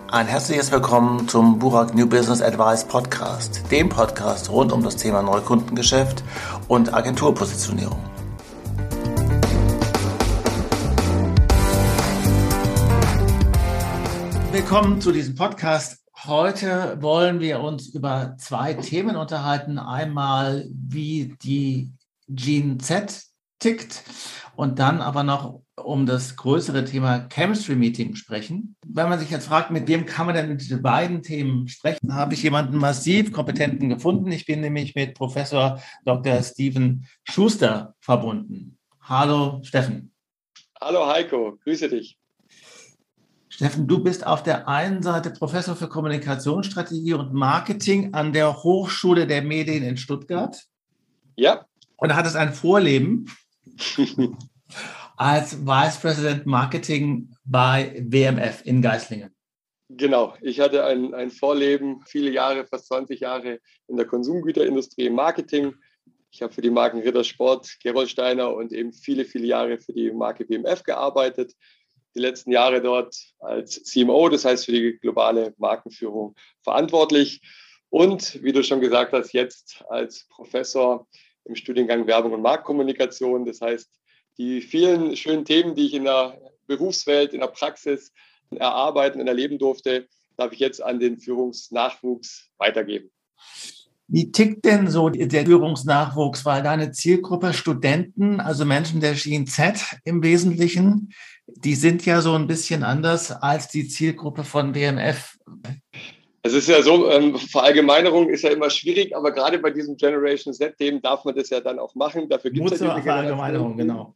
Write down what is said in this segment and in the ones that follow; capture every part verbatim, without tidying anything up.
Ein herzliches Willkommen zum Burak New Business Advice Podcast, dem Podcast rund um das Thema Neukundengeschäft und Agenturpositionierung. Willkommen zu diesem Podcast. Heute wollen wir uns über zwei Themen unterhalten. Einmal, wie die Gen Z tickt und dann aber noch um das größere Thema Chemistry Meeting sprechen. Wenn man sich jetzt fragt, mit wem kann man denn mit diesen beiden Themen sprechen, habe ich jemanden massiv Kompetenten gefunden. Ich bin nämlich mit Professor Doktor Steven Schuster verbunden. Hallo Steffen. Hallo Heiko, grüße dich. Steffen, du bist auf der einen Seite Professor für Kommunikationsstrategie und Marketing an der Hochschule der Medien in Stuttgart. Ja. Und hattest ein Vorleben als Vice President Marketing bei W M F in Geislingen. Genau, ich hatte ein, ein Vorleben, viele Jahre, fast zwanzig Jahre in der Konsumgüterindustrie im Marketing. Ich habe für die Marken Rittersport, Gerolsteiner und eben viele, viele Jahre für die Marke W M F gearbeitet. Die letzten Jahre dort als C M O, das heißt für die globale Markenführung verantwortlich. Und wie du schon gesagt hast, jetzt als Professor im Studiengang Werbung und Marktkommunikation. Das heißt, die vielen schönen Themen, die ich in der Berufswelt, in der Praxis erarbeiten und erleben durfte, darf ich jetzt an den Führungsnachwuchs weitergeben. Wie tickt denn so der Führungsnachwuchs? Weil deine Zielgruppe Studenten, also Menschen der Gen Z im Wesentlichen, die sind ja so ein bisschen anders als die Zielgruppe von W M F. Es ist ja so, ähm, Verallgemeinerung ist ja immer schwierig, aber gerade bei diesem Generation Z-Themen darf man das ja dann auch machen. Dafür gibt es ja diese Verallgemeinerung, genau.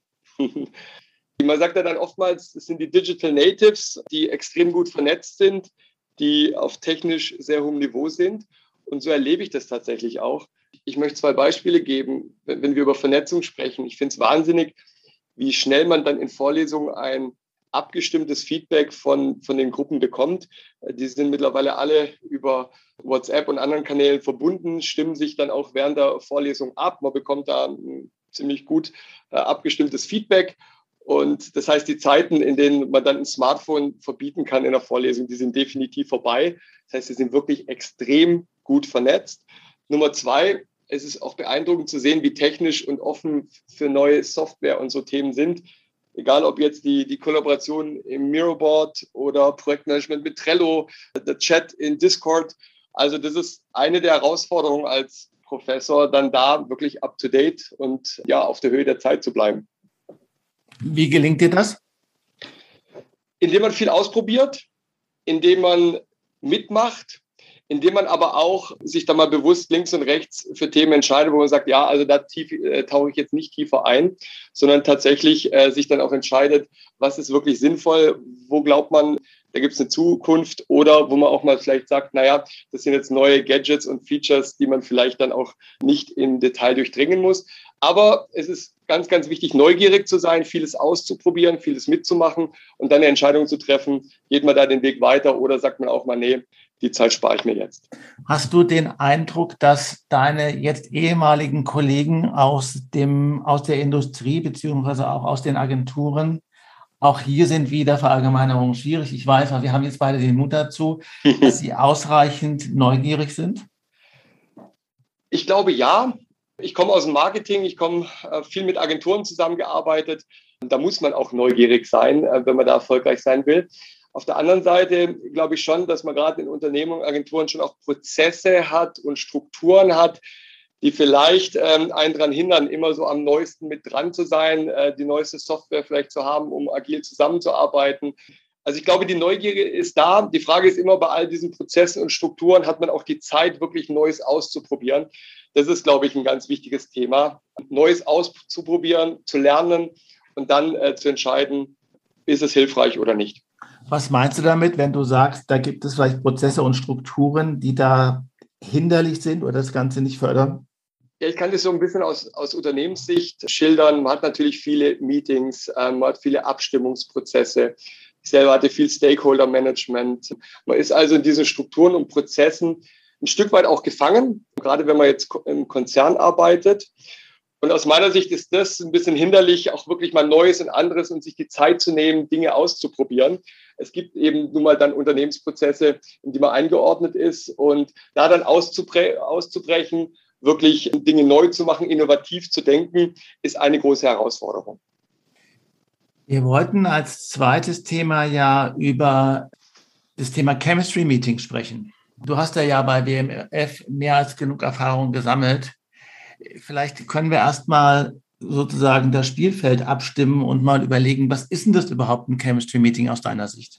Man sagt ja dann oftmals, es sind die Digital Natives, die extrem gut vernetzt sind, die auf technisch sehr hohem Niveau sind. Und so erlebe ich das tatsächlich auch. Ich möchte zwei Beispiele geben, wenn wir über Vernetzung sprechen. Ich finde es wahnsinnig, wie schnell man dann in Vorlesungen ein abgestimmtes Feedback von, von den Gruppen bekommt. Die sind mittlerweile alle über WhatsApp und anderen Kanälen verbunden, stimmen sich dann auch während der Vorlesung ab. Man bekommt da ein ziemlich gut äh, abgestimmtes Feedback. Und das heißt, die Zeiten, in denen man dann ein Smartphone verbieten kann in der Vorlesung, die sind definitiv vorbei. Das heißt, sie sind wirklich extrem gut vernetzt. Nummer zwei, es ist auch beeindruckend zu sehen, wie technisch und offen für neue Software und so Themen sind. Egal, ob jetzt die, die Kollaboration im Miroboard oder Projektmanagement mit Trello, der Chat in Discord. Also das ist eine der Herausforderungen als Professor, dann da wirklich up-to-date und ja auf der Höhe der Zeit zu bleiben. Wie gelingt dir das? Indem man viel ausprobiert, indem man mitmacht, indem man aber auch sich da mal bewusst links und rechts für Themen entscheidet, wo man sagt, ja, also da tief, äh, tauche ich jetzt nicht tiefer ein, sondern tatsächlich äh, sich dann auch entscheidet, was ist wirklich sinnvoll, wo glaubt man, da gibt es eine Zukunft oder wo man auch mal vielleicht sagt, naja, das sind jetzt neue Gadgets und Features, die man vielleicht dann auch nicht im Detail durchdringen muss. Aber es ist ganz, ganz wichtig, neugierig zu sein, vieles auszuprobieren, vieles mitzumachen und dann eine Entscheidung zu treffen, geht man da den Weg weiter oder sagt man auch mal, nee, die Zeit spare ich mir jetzt. Hast du den Eindruck, dass deine jetzt ehemaligen Kollegen aus dem, aus der Industrie beziehungsweise auch aus den Agenturen, auch hier sind wieder Verallgemeinerungen schwierig? Ich weiß, wir haben jetzt beide den Mut dazu, dass sie ausreichend neugierig sind? Ich glaube, ja. Ich komme aus dem Marketing, ich komme äh, viel mit Agenturen zusammengearbeitet. Und da muss man auch neugierig sein, äh, wenn man da erfolgreich sein will. Auf der anderen Seite glaube ich schon, dass man gerade in Unternehmen und Agenturen schon auch Prozesse hat und Strukturen hat, die vielleicht ähm, einen daran hindern, immer so am neuesten mit dran zu sein, äh, die neueste Software vielleicht zu haben, um agil zusammenzuarbeiten. Also ich glaube, die Neugier ist da. Die Frage ist immer, bei all diesen Prozessen und Strukturen hat man auch die Zeit, wirklich Neues auszuprobieren. Das ist, glaube ich, ein ganz wichtiges Thema. Neues auszuprobieren, zu lernen und dann äh, zu entscheiden, ist es hilfreich oder nicht. Was meinst du damit, wenn du sagst, da gibt es vielleicht Prozesse und Strukturen, die da hinderlich sind oder das Ganze nicht fördern? Ja, ich kann das so ein bisschen aus, aus Unternehmenssicht schildern. Man hat natürlich viele Meetings, ähm, man hat viele Abstimmungsprozesse. Ich selber hatte viel Stakeholder-Management. Man ist also in diesen Strukturen und Prozessen ein Stück weit auch gefangen, gerade wenn man jetzt im Konzern arbeitet. Und aus meiner Sicht ist das ein bisschen hinderlich, auch wirklich mal Neues und anderes und sich die Zeit zu nehmen, Dinge auszuprobieren. Es gibt eben nun mal dann Unternehmensprozesse, in die man eingeordnet ist. Und da dann auszubre- auszubrechen, wirklich Dinge neu zu machen, innovativ zu denken, ist eine große Herausforderung. Wir wollten als zweites Thema ja über das Thema Chemistry Meeting sprechen. Du hast ja bei B M F mehr als genug Erfahrung gesammelt. Vielleicht können wir erstmal sozusagen das Spielfeld abstimmen und mal überlegen, was ist denn das überhaupt ein Chemistry Meeting aus deiner Sicht?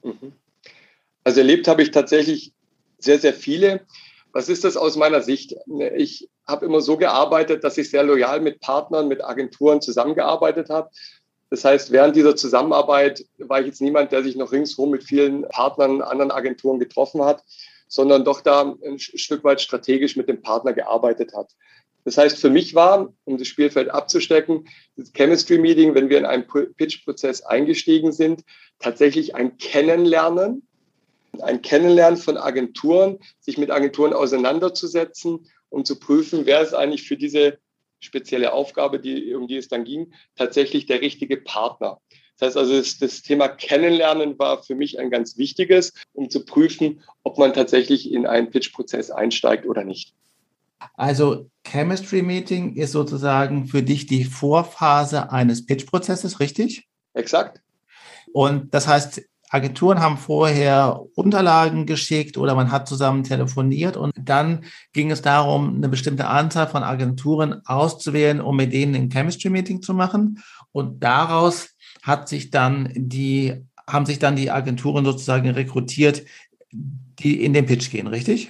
Also erlebt habe ich tatsächlich sehr, sehr viele. Was ist das aus meiner Sicht? Ich habe immer so gearbeitet, dass ich sehr loyal mit Partnern, mit Agenturen zusammengearbeitet habe. Das heißt, während dieser Zusammenarbeit war ich jetzt niemand, der sich noch ringsherum mit vielen Partnern, anderen Agenturen getroffen hat, sondern doch da ein Stück weit strategisch mit dem Partner gearbeitet hat. Das heißt, für mich war, um das Spielfeld abzustecken, das Chemistry Meeting, wenn wir in einen Pitch-Prozess eingestiegen sind, tatsächlich ein Kennenlernen, ein Kennenlernen von Agenturen, sich mit Agenturen auseinanderzusetzen, um zu prüfen, wer ist eigentlich für diese spezielle Aufgabe, die, um die es dann ging, tatsächlich der richtige Partner. Das heißt also, das, das Thema Kennenlernen war für mich ein ganz wichtiges, um zu prüfen, ob man tatsächlich in einen Pitch-Prozess einsteigt oder nicht. Also Chemistry Meeting ist sozusagen für dich die Vorphase eines Pitch-Prozesses, richtig? Exakt. Und das heißt, Agenturen haben vorher Unterlagen geschickt oder man hat zusammen telefoniert und dann ging es darum, eine bestimmte Anzahl von Agenturen auszuwählen, um mit denen ein Chemistry Meeting zu machen. Und daraus hat sich dann die, haben sich dann die Agenturen sozusagen rekrutiert, die in den Pitch gehen, richtig?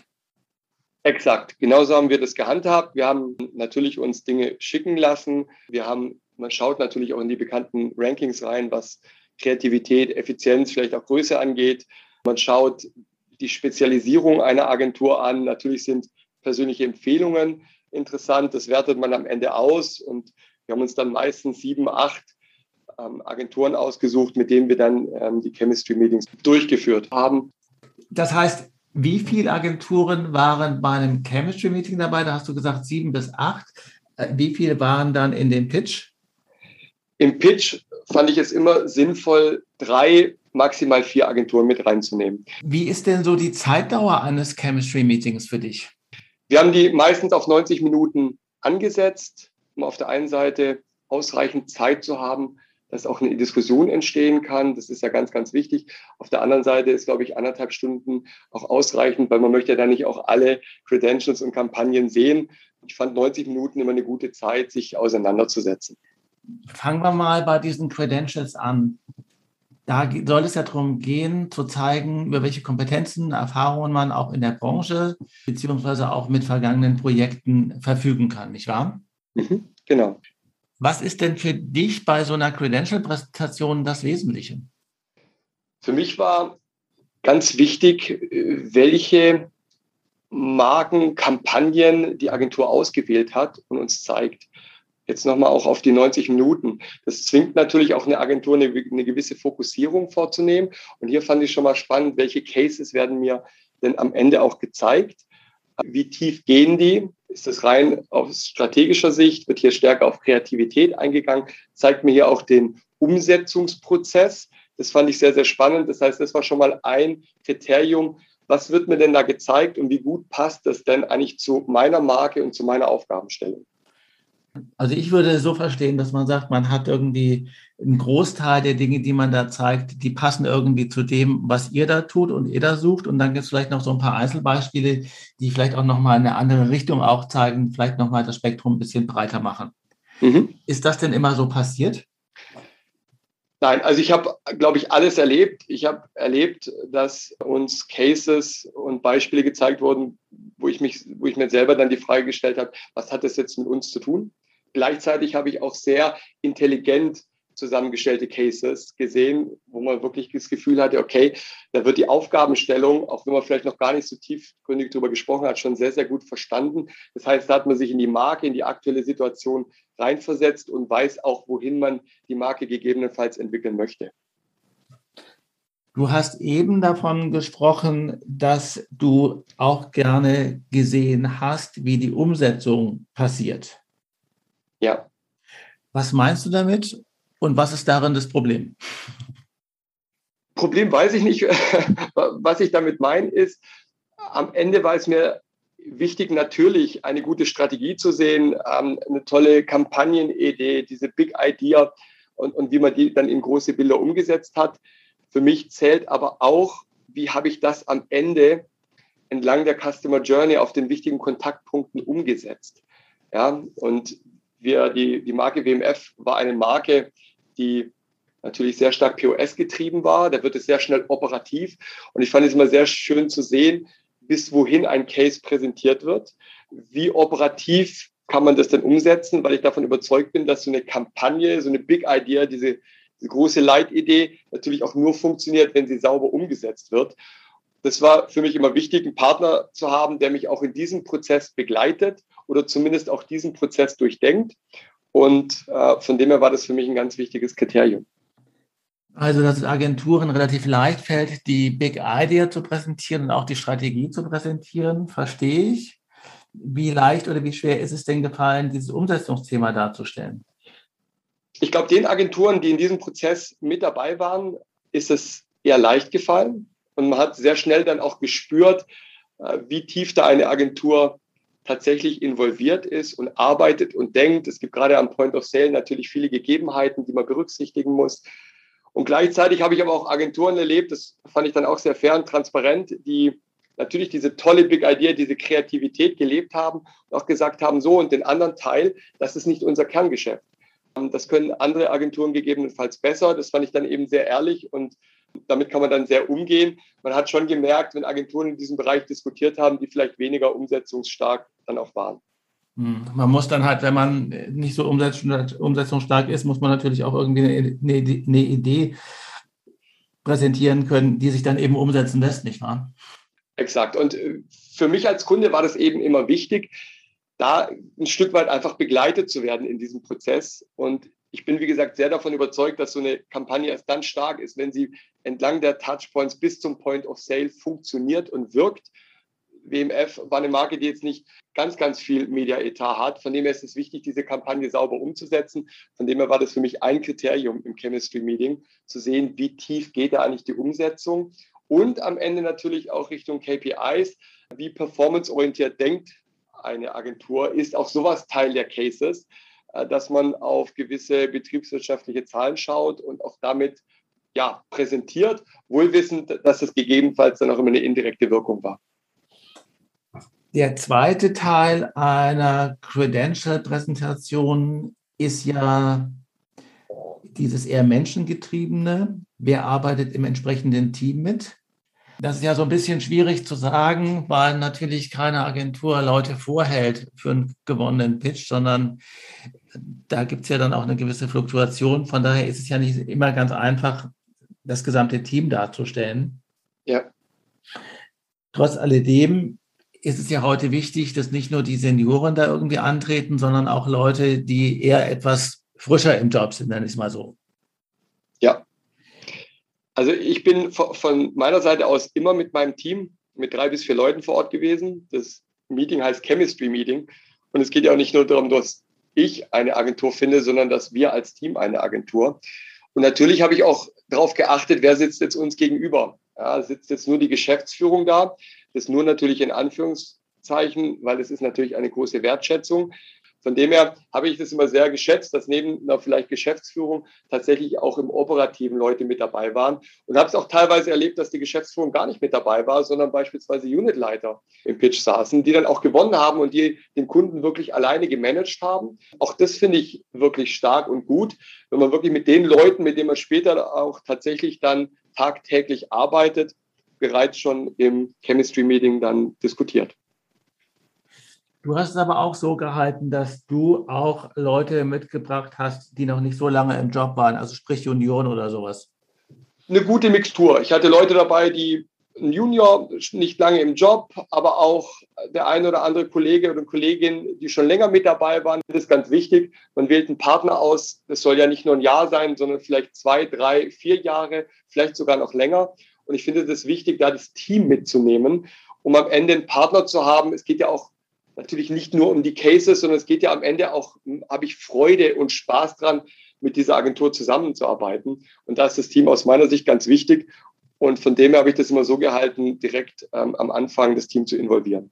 Exakt. Genauso haben wir das gehandhabt. Wir haben natürlich uns Dinge schicken lassen. Wir haben, man schaut natürlich auch in die bekannten Rankings rein, was Kreativität, Effizienz, vielleicht auch Größe angeht. Man schaut die Spezialisierung einer Agentur an. Natürlich sind persönliche Empfehlungen interessant. Das wertet man am Ende aus. Und wir haben uns dann meistens sieben, acht ähm, Agenturen ausgesucht, mit denen wir dann ähm, die Chemistry-Meetings durchgeführt haben. Das heißt, wie viele Agenturen waren bei einem Chemistry-Meeting dabei? Da hast du gesagt sieben bis acht. Wie viele waren dann in dem Pitch? Im Pitch fand ich es immer sinnvoll, drei, maximal vier Agenturen mit reinzunehmen. Wie ist denn so die Zeitdauer eines Chemistry-Meetings für dich? Wir haben die meistens auf neunzig Minuten angesetzt, um auf der einen Seite ausreichend Zeit zu haben, dass auch eine Diskussion entstehen kann. Das ist ja ganz, ganz wichtig. Auf der anderen Seite ist, glaube ich, anderthalb Stunden auch ausreichend, weil man möchte ja dann nicht auch alle Credentials und Kampagnen sehen. Ich fand neunzig Minuten immer eine gute Zeit, sich auseinanderzusetzen. Fangen wir mal bei diesen Credentials an. Da soll es ja darum gehen, zu zeigen, über welche Kompetenzen, Erfahrungen man auch in der Branche beziehungsweise auch mit vergangenen Projekten verfügen kann, nicht wahr? Mhm, genau. Was ist denn für dich bei so einer Credential-Präsentation das Wesentliche? Für mich war ganz wichtig, welche Marken, Kampagnen die Agentur ausgewählt hat und uns zeigt. Jetzt nochmal auch auf die neunzig Minuten. Das zwingt natürlich auch eine Agentur, eine, eine gewisse Fokussierung vorzunehmen. Und hier fand ich schon mal spannend, welche Cases werden mir denn am Ende auch gezeigt? Wie tief gehen die? Ist das rein aus strategischer Sicht? Wird hier stärker auf Kreativität eingegangen? Zeigt mir hier auch den Umsetzungsprozess. Das fand ich sehr, sehr spannend. Das heißt, das war schon mal ein Kriterium. Was wird mir denn da gezeigt und wie gut passt das denn eigentlich zu meiner Marke und zu meiner Aufgabenstellung? Also ich würde so verstehen, dass man sagt, man hat irgendwie einen Großteil der Dinge, die man da zeigt, die passen irgendwie zu dem, was ihr da tut und ihr da sucht. Und dann gibt es vielleicht noch so ein paar Einzelbeispiele, die vielleicht auch nochmal in eine andere Richtung auch zeigen, vielleicht nochmal das Spektrum ein bisschen breiter machen. Mhm. Ist das denn immer so passiert? Nein, also ich habe, glaube ich, alles erlebt. Ich habe erlebt, dass uns Cases und Beispiele gezeigt wurden, wo ich mich, wo ich mir selber dann die Frage gestellt habe, was hat das jetzt mit uns zu tun? Gleichzeitig habe ich auch sehr intelligent zusammengestellte Cases gesehen, wo man wirklich das Gefühl hatte, okay, da wird die Aufgabenstellung, auch wenn man vielleicht noch gar nicht so tiefgründig darüber gesprochen hat, schon sehr, sehr gut verstanden. Das heißt, da hat man sich in die Marke, in die aktuelle Situation reinversetzt und weiß auch, wohin man die Marke gegebenenfalls entwickeln möchte. Du hast eben davon gesprochen, dass du auch gerne gesehen hast, wie die Umsetzung passiert. Ja. Was meinst du damit und was ist darin das Problem? Problem weiß ich nicht. Was ich damit meine, ist, am Ende war es mir wichtig, natürlich eine gute Strategie zu sehen, eine tolle Kampagnenidee, diese Big Idea und, und wie man die dann in große Bilder umgesetzt hat. Für mich zählt aber auch, wie habe ich das am Ende entlang der Customer Journey auf den wichtigen Kontaktpunkten umgesetzt. Ja, und wir, die, die Marke W M F war eine Marke, die natürlich sehr stark P O S getrieben war. Da wird es sehr schnell operativ. Und ich fand es immer sehr schön zu sehen, bis wohin ein Case präsentiert wird. Wie operativ kann man das denn umsetzen? Weil ich davon überzeugt bin, dass so eine Kampagne, so eine Big Idea, diese, diese große Leitidee natürlich auch nur funktioniert, wenn sie sauber umgesetzt wird. Das war für mich immer wichtig, einen Partner zu haben, der mich auch in diesem Prozess begleitet oder zumindest auch diesen Prozess durchdenkt. Und äh, von dem her war das für mich ein ganz wichtiges Kriterium. Also, dass es Agenturen relativ leicht fällt, die Big Idea zu präsentieren und auch die Strategie zu präsentieren, verstehe ich. Wie leicht oder wie schwer ist es denn gefallen, dieses Umsetzungsthema darzustellen? Ich glaube, den Agenturen, die in diesem Prozess mit dabei waren, ist es eher leicht gefallen. Und man hat sehr schnell dann auch gespürt, wie tief da eine Agentur tatsächlich involviert ist und arbeitet und denkt. Es gibt gerade am Point of Sale natürlich viele Gegebenheiten, die man berücksichtigen muss. Und gleichzeitig habe ich aber auch Agenturen erlebt, das fand ich dann auch sehr fair und transparent, die natürlich diese tolle Big Idea, diese Kreativität gelebt haben und auch gesagt haben, so und den anderen Teil, das ist nicht unser Kerngeschäft. Das können andere Agenturen gegebenenfalls besser. Das fand ich dann eben sehr ehrlich und damit kann man dann sehr umgehen. Man hat schon gemerkt, wenn Agenturen in diesem Bereich diskutiert haben, die vielleicht weniger umsetzungsstark dann auch waren. Man muss dann halt, wenn man nicht so umsetzungsstark ist, muss man natürlich auch irgendwie eine, eine Idee präsentieren können, die sich dann eben umsetzen lässt, nicht wahr? Exakt. Und für mich als Kunde war das eben immer wichtig, da ein Stück weit einfach begleitet zu werden in diesem Prozess. Und ich bin, wie gesagt, sehr davon überzeugt, dass so eine Kampagne erst dann stark ist, wenn sie entlang der Touchpoints bis zum Point of Sale funktioniert und wirkt. W M F war eine Marke, die jetzt nicht ganz, ganz viel Media-Etat hat. Von dem her ist es wichtig, diese Kampagne sauber umzusetzen. Von dem her war das für mich ein Kriterium im Chemistry-Meeting, zu sehen, wie tief geht da eigentlich die Umsetzung. Und am Ende natürlich auch Richtung K P Is, wie performanceorientiert denkt eine Agentur, ist auch sowas Teil der Cases, dass man auf gewisse betriebswirtschaftliche Zahlen schaut und auch damit ja, präsentiert, wohl wissend, dass es gegebenenfalls dann auch immer eine indirekte Wirkung war. Der zweite Teil einer Credential-Präsentation ist ja dieses eher menschengetriebene. Wer arbeitet im entsprechenden Team mit? Das ist ja so ein bisschen schwierig zu sagen, weil natürlich keine Agentur Leute vorhält für einen gewonnenen Pitch, sondern da gibt es ja dann auch eine gewisse Fluktuation. Von daher ist es ja nicht immer ganz einfach, das gesamte Team darzustellen. Ja. Trotz alledem ist es ja heute wichtig, dass nicht nur die Senioren da irgendwie antreten, sondern auch Leute, die eher etwas frischer im Job sind, nenne ich es mal so. Ja. Also ich bin von meiner Seite aus immer mit meinem Team, mit drei bis vier Leuten vor Ort gewesen. Das Meeting heißt Chemistry Meeting. Und es geht ja auch nicht nur darum, dass ich eine Agentur finde, sondern dass wir als Team eine Agentur. Und natürlich habe ich auch darauf geachtet, wer sitzt jetzt uns gegenüber. Ja, sitzt jetzt nur die Geschäftsführung da. Das nur natürlich in Anführungszeichen, weil es ist natürlich eine große Wertschätzung. Von dem her habe ich das immer sehr geschätzt, dass neben einer vielleicht Geschäftsführung tatsächlich auch im Operativen Leute mit dabei waren. Und habe es auch teilweise erlebt, dass die Geschäftsführung gar nicht mit dabei war, sondern beispielsweise Unitleiter im Pitch saßen, die dann auch gewonnen haben und die den Kunden wirklich alleine gemanagt haben. Auch das finde ich wirklich stark und gut, wenn man wirklich mit den Leuten, mit denen man später auch tatsächlich dann tagtäglich arbeitet, bereits schon im Chemistry-Meeting dann diskutiert. Du hast es aber auch so gehalten, dass du auch Leute mitgebracht hast, die noch nicht so lange im Job waren, also sprich Junioren oder sowas. Eine gute Mixtur. Ich hatte Leute dabei, die ein Junior, nicht lange im Job, aber auch der eine oder andere Kollege oder Kollegin, die schon länger mit dabei waren. Das ist ganz wichtig. Man wählt einen Partner aus. Das soll ja nicht nur ein Jahr sein, sondern vielleicht zwei, drei, vier Jahre, vielleicht sogar noch länger. Und ich finde es wichtig, da das Team mitzunehmen, um am Ende einen Partner zu haben. Es geht ja auch natürlich nicht nur um die Cases, sondern es geht ja am Ende auch, habe ich Freude und Spaß dran, mit dieser Agentur zusammenzuarbeiten. Und da ist das Team aus meiner Sicht ganz wichtig. Und von dem her habe ich das immer so gehalten, direkt ähm, am Anfang das Team zu involvieren.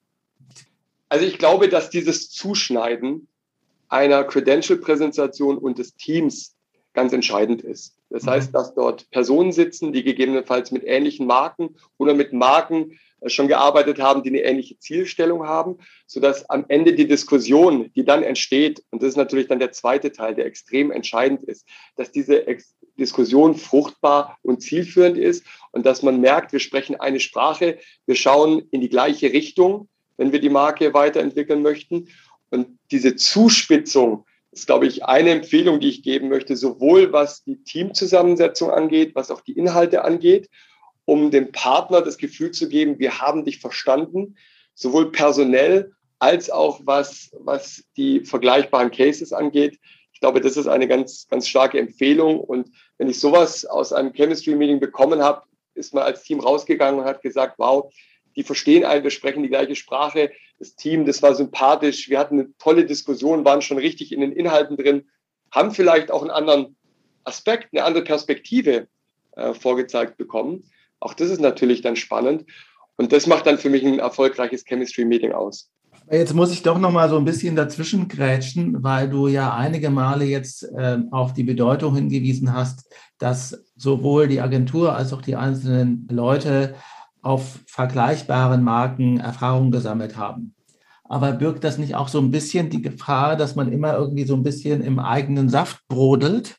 Also ich glaube, dass dieses Zuschneiden einer Credential-Präsentation und des Teams ganz entscheidend ist. Das heißt, dass dort Personen sitzen, die gegebenenfalls mit ähnlichen Marken oder mit Marken schon gearbeitet haben, die eine ähnliche Zielstellung haben, sodass am Ende die Diskussion, die dann entsteht, und das ist natürlich dann der zweite Teil, der extrem entscheidend ist, dass diese Ex- Diskussion fruchtbar und zielführend ist und dass man merkt, wir sprechen eine Sprache, wir schauen in die gleiche Richtung, wenn wir die Marke weiterentwickeln möchten. Und diese Zuspitzung ist, glaube ich, eine Empfehlung, die ich geben möchte, sowohl was die Teamzusammensetzung angeht, was auch die Inhalte angeht, um dem Partner das Gefühl zu geben, wir haben dich verstanden, sowohl personell als auch was, was die vergleichbaren Cases angeht. Ich glaube, das ist eine ganz, ganz starke Empfehlung. Und wenn ich sowas aus einem Chemistry-Meeting bekommen habe, ist man als Team rausgegangen und hat gesagt, wow, die verstehen einen, wir sprechen die gleiche Sprache. Das Team, das war sympathisch. Wir hatten eine tolle Diskussion, waren schon richtig in den Inhalten drin, haben vielleicht auch einen anderen Aspekt, eine andere Perspektive äh, vorgezeigt bekommen. Auch das ist natürlich dann spannend. Und das macht dann für mich ein erfolgreiches Chemistry-Meeting aus. Jetzt muss ich doch noch mal so ein bisschen dazwischen grätschen, weil du ja einige Male jetzt äh, auf die Bedeutung hingewiesen hast, dass sowohl die Agentur als auch die einzelnen Leute auf vergleichbaren Marken Erfahrungen gesammelt haben. Aber birgt das nicht auch so ein bisschen die Gefahr, dass man immer irgendwie so ein bisschen im eigenen Saft brodelt?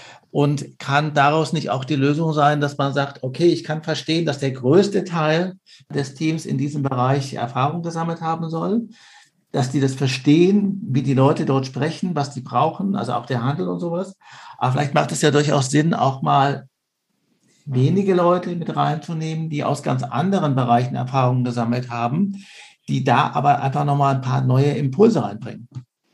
Und kann daraus nicht auch die Lösung sein, dass man sagt, okay, ich kann verstehen, dass der größte Teil des Teams in diesem Bereich Erfahrung gesammelt haben soll, dass die das verstehen, wie die Leute dort sprechen, was die brauchen, also auch der Handel und sowas. Aber vielleicht macht es ja durchaus Sinn, auch mal wenige Leute mit reinzunehmen, die aus ganz anderen Bereichen Erfahrungen gesammelt haben, die da aber einfach nochmal ein paar neue Impulse reinbringen.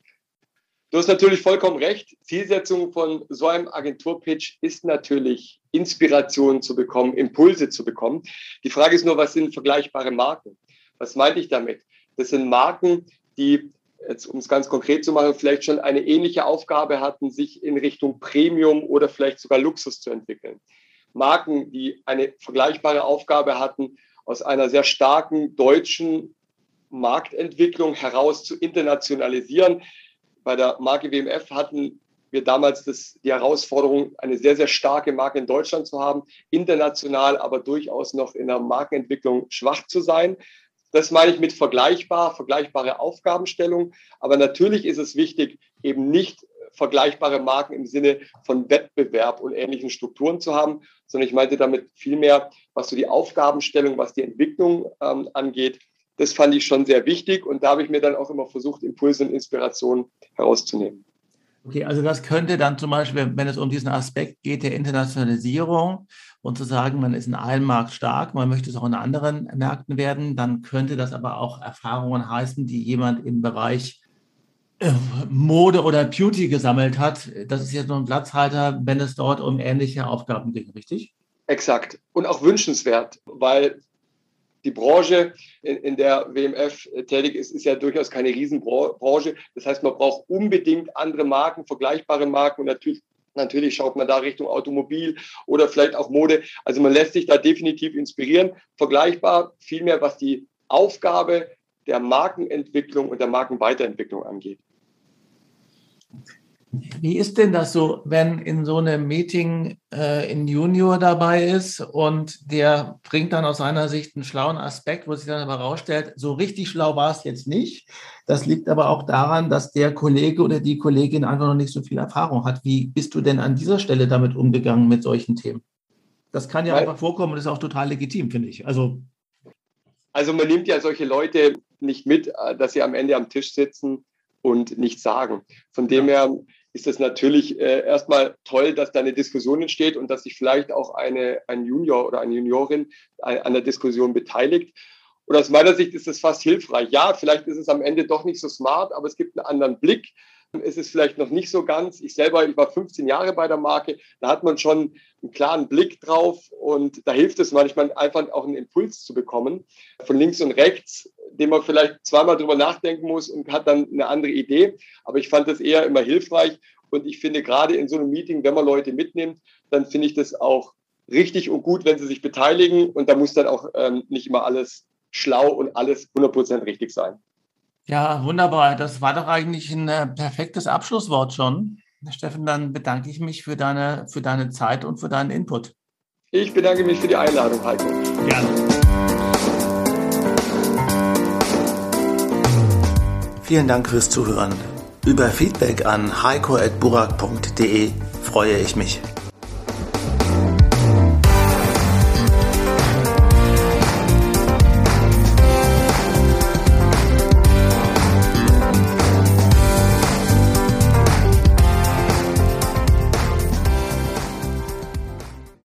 Du hast natürlich vollkommen recht. Zielsetzung von so einem Agenturpitch ist natürlich, Inspiration zu bekommen, Impulse zu bekommen. Die Frage ist nur, was sind vergleichbare Marken? Was meinte ich damit? Das sind Marken, die, jetzt um es ganz konkret zu machen, vielleicht schon eine ähnliche Aufgabe hatten, sich in Richtung Premium oder vielleicht sogar Luxus zu entwickeln. Marken, die eine vergleichbare Aufgabe hatten, aus einer sehr starken deutschen Marktentwicklung heraus zu internationalisieren. Bei der Marke W M F hatten wir damals das, die Herausforderung, eine sehr, sehr starke Marke in Deutschland zu haben, international aber durchaus noch in der Markenentwicklung schwach zu sein. Das meine ich mit vergleichbar, vergleichbare Aufgabenstellung. Aber natürlich ist es wichtig, eben nicht vergleichbare Marken im Sinne von Wettbewerb und ähnlichen Strukturen zu haben, sondern ich meinte damit vielmehr, was so die Aufgabenstellung, was die Entwicklung ähm, angeht. Das fand ich schon sehr wichtig und da habe ich mir dann auch immer versucht, Impulse und Inspirationen herauszunehmen. Okay, also das könnte dann zum Beispiel, wenn es um diesen Aspekt geht der Internationalisierung und zu sagen, man ist in einem Markt stark, man möchte es auch in anderen Märkten werden, dann könnte das aber auch Erfahrungen heißen, die jemand im Bereich äh, Mode oder Beauty gesammelt hat. Das ist jetzt nur ein Platzhalter, wenn es dort um ähnliche Aufgaben ging, richtig? Exakt. Und auch wünschenswert, weil die Branche, in, in der W M F tätig ist, ist ja durchaus keine Riesenbranche. Das heißt, man braucht unbedingt andere Marken, vergleichbare Marken und natürlich, natürlich schaut man da Richtung Automobil oder vielleicht auch Mode. Also man lässt sich da definitiv inspirieren. Vergleichbar vielmehr, was die Aufgabe der Markenentwicklung und der Markenweiterentwicklung angeht. Wie ist denn das so, wenn in so einem Meeting äh, ein Junior dabei ist und der bringt dann aus seiner Sicht einen schlauen Aspekt, wo sich dann aber herausstellt, so richtig schlau war es jetzt nicht. Das liegt aber auch daran, dass der Kollege oder die Kollegin einfach noch nicht so viel Erfahrung hat. Wie bist du denn an dieser Stelle damit umgegangen mit solchen Themen? Das kann ja einfach vorkommen und ist auch total legitim, finde ich. Also, also man nimmt ja solche Leute nicht mit, dass sie am Ende am Tisch sitzen und nichts sagen. Von dem ja. her ist es natürlich äh, erstmal toll, dass da eine Diskussion entsteht und dass sich vielleicht auch eine, ein Junior oder eine Juniorin an der Diskussion beteiligt. Und aus meiner Sicht ist es fast hilfreich. Ja, vielleicht ist es am Ende doch nicht so smart, aber es gibt einen anderen Blick. Es ist vielleicht noch nicht so ganz. Ich selber, ich war fünfzehn Jahre bei der Marke, da hat man schon einen klaren Blick drauf und da hilft es manchmal einfach auch einen Impuls zu bekommen von links und rechts, den man vielleicht zweimal drüber nachdenken muss und hat dann eine andere Idee. Aber ich fand das eher immer hilfreich und ich finde gerade in so einem Meeting, wenn man Leute mitnimmt, dann finde ich das auch richtig und gut, wenn sie sich beteiligen. Und da muss dann auch ähm, nicht immer alles schlau und alles hundert Prozent richtig sein. Ja, wunderbar. Das war doch eigentlich ein äh, perfektes Abschlusswort schon. Steffen, dann bedanke ich mich für deine, für deine Zeit und für deinen Input. Ich bedanke mich für die Einladung, Heiko. Gerne. Vielen Dank fürs Zuhören. Über Feedback an heiko at burak punkt de freue ich mich.